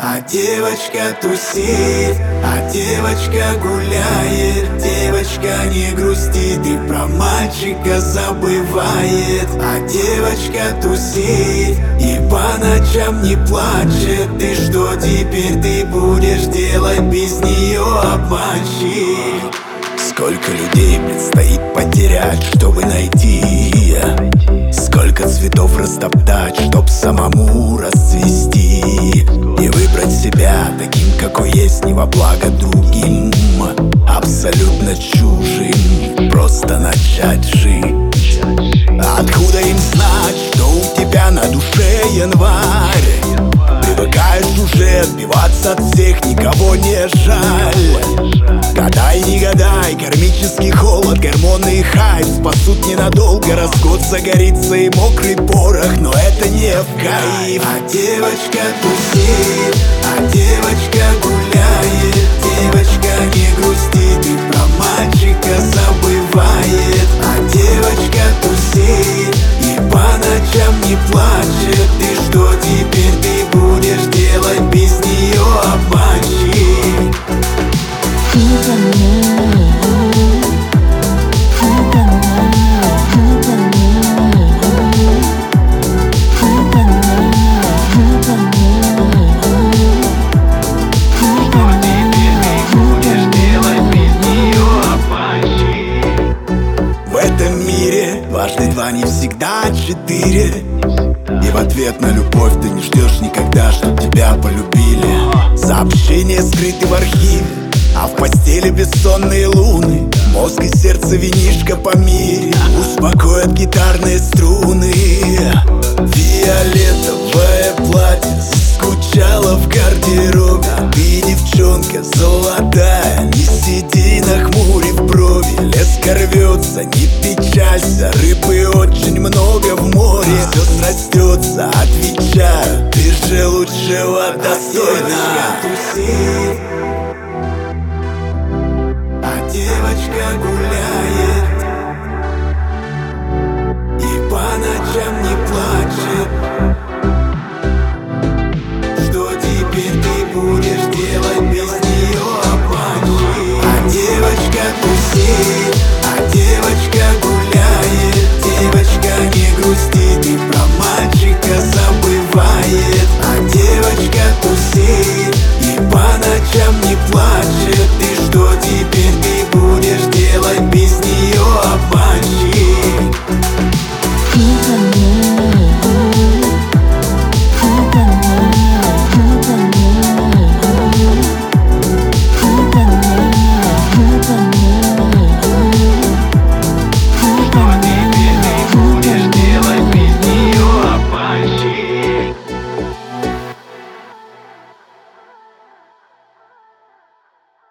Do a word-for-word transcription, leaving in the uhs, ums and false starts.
А девочка тусит, а девочка гуляет. Девочка не грустит и про мальчика забывает. А девочка тусит и по ночам не плачет. И что теперь ты будешь делать без нее, обманщик? Сколько людей предстоит потерять, чтобы найти? Сколько цветов растоптать, чтоб самому расцвести? И выбрать себя таким, какой есть, не во благо другим, абсолютно чужим, просто начать жить. Откуда им знать, что у тебя на душе январь? Привыкаешь уже отбиваться от всех, никого не жаль. Гадай, не гадай, кармический холод, гормоны и хайп спасут ненадолго. Раз в год загорится и мокрый порох, но это не в кайф. А девочка тусит, а девочка гуляет. Девочка не грустит и про мальчика забывает. А девочка тусит и по ночам не плачет. И что теперь ты будешь делать без нее, обманщик? В этом мире дважды два не всегда четыре. И в ответ на любовь ты не ждешь никогда, чтоб тебя полюбили. Сообщения скрыты в архиве, а в постели бессонные луны. Мозг и сердце винишко по мире успокоят гитарные струны. Фиолетовое платье заскучала в гардеробе. Ты, девчонка золотая, не сиди нахмурив брови. Леска рвется, не печалься, рыбы очень много в море. Все срастется, отвечаю, ты же лучшего достойна.